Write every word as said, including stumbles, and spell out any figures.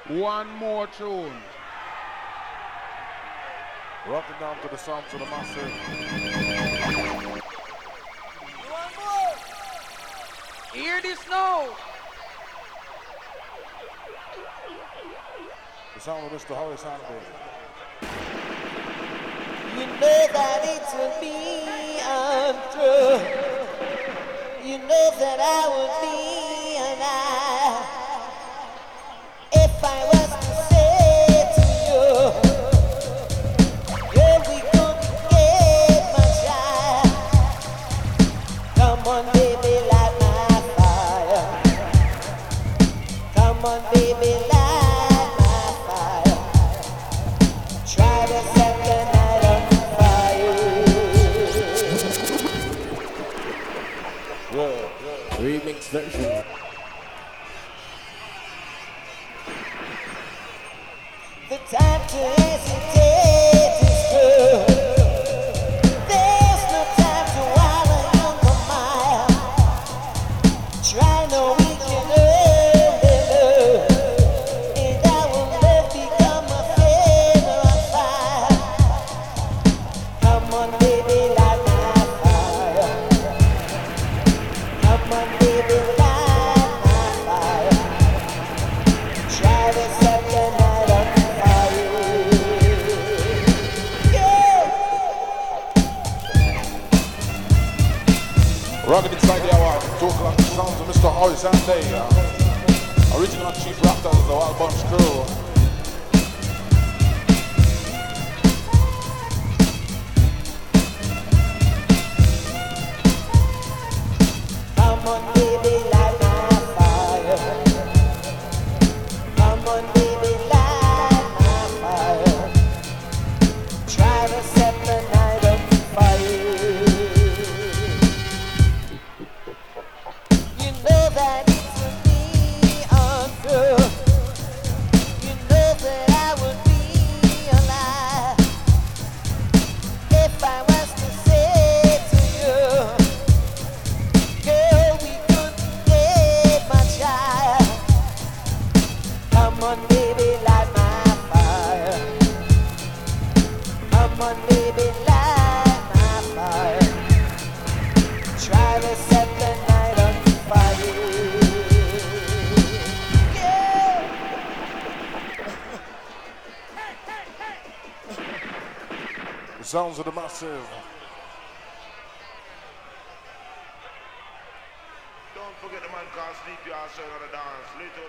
One more tune. Rocking down to the sounds of the massive. One more. Hear this now. The sound of Mister Horace Andy. You know that it's me untrue. You know that I would be an eye if I was to say to you, girl, we couldn't get much higher. Come on, baby, light my fire. Come on, baby, light my fire. Try to set the night on fire. Whoa. Remix version. The time to hesitate is good. There's no time to wallow in the mire. Try no we can earn the love, and our love become a feather on fire. Come on, baby, light my fire. Come on, baby, light my fire. Try to set the night on fire. Yeah. Rocking inside the hour. Two o'clock, the sounds of Mister Horace Andy. Uh, original Chief Raptors, the Wild Bunch crew. Come on, baby, light my fire. Come on, baby, light my fire. Try to set the night on fire. You know that it's me untrue. You know that I would be alive if I was to say to you, girl, we couldn't get much higher. Come on, baby, light my fire. Come on, baby, light my fire. Try to set the night on fire. Yeah. The sounds of the massive. Don't forget the man called Sleepy Outside on the dance. Little